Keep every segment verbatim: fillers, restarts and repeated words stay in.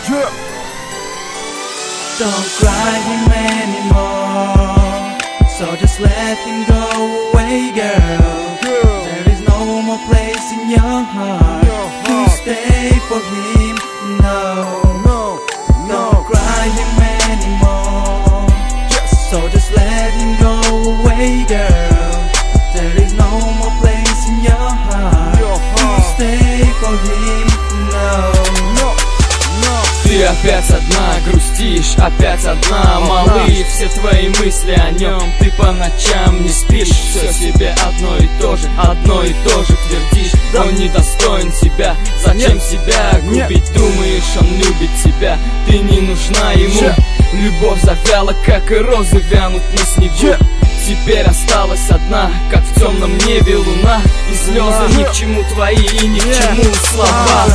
Don't cry him anymore, so just let him go away, girl. There is no more place in your heart to stay for him, no. Don't cry him anymore, so just let him go away, girl. There is no more place in your heart to stay for him, no. Ты опять одна, грустишь, опять одна, малыш. Все твои мысли о нем, ты по ночам не спишь. Все себе одно и то же, одно и то же твердишь. Он недостоин тебя, зачем себя губить? Думаешь, он любит тебя, ты не нужна ему. Любовь завяла, как и розы вянут на снегу. Теперь осталась одна, как в темном небе луна. И слезы ни к чему твои, и ни к чему слова.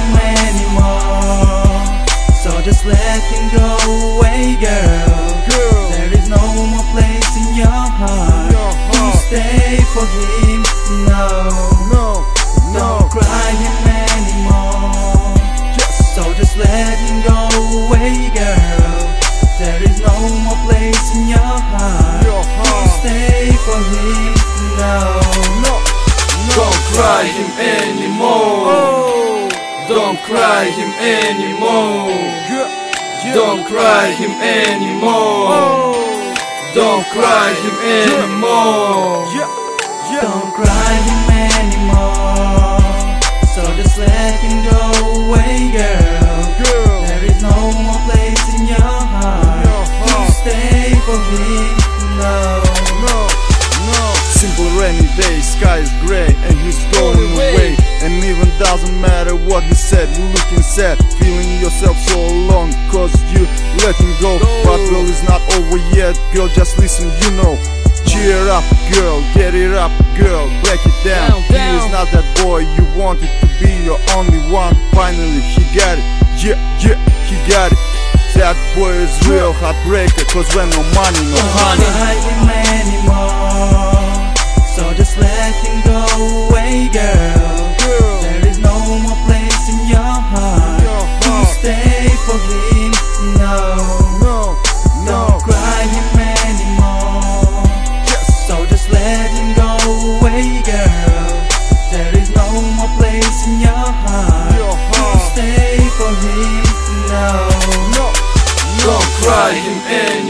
So just let him go away, girl. girl. There is no more place in your heart to stay for him, no. no. Don't cry him anymore, yes. So just let him go away, girl. There is no more place in your heart to stay for him, no. no. Don't cry him anymore. Oh. Don't cry him anymore. Don't cry him anymore. Don't cry him anymore. Don't cry him anymore, so just let him go away, girl. There is no more place in your heart to stay for him, no. Simple rainy day, sky is gray and he's going away. And even doesn't matter what he said, you looking sad, feeling yourself so alone, cause you let him go. But well, it's not over yet, girl, just listen, you know. Cheer up, girl, get it up, girl, break it down. He is not that boy you wanted to be, your only one. Finally he got it, yeah, yeah, he got it. That boy is real heartbreaker, cause when no money, no honey. Don't cry him anymore, so just let him go away, girl. There is no more place in your heart to stay for him, no. Don't cry him anymore, so just let him go away, girl. There is no more place in your heart to stay for him, no. Don't cry him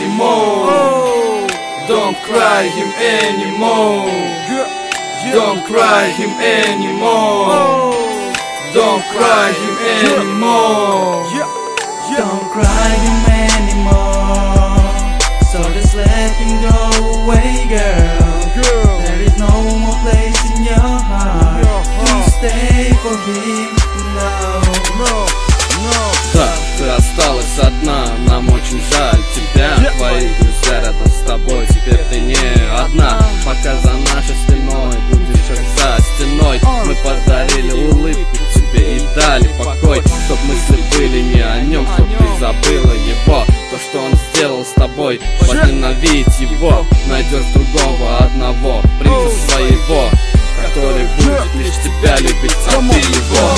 anymore. Don't cry him anymore. Don't cry him anymore. Don't cry him anymore. Don't cry him anymore, so just let him go away, girl. There is no more place in your heart to stay for him, no. Да, ты осталась одна, нам очень жаль тебя. Твои друзья рядом с тобой, теперь ты не одна. Пока за нашей спиной будешь как за стеной. Мы подарили улыбку тебе и дали покой, чтоб мысли были не о нем, чтоб ты забыла его. То, что он сделал с тобой, возненавидеть его. Найдешь другого одного, принца своего, который будет лишь тебя любить, а ты его.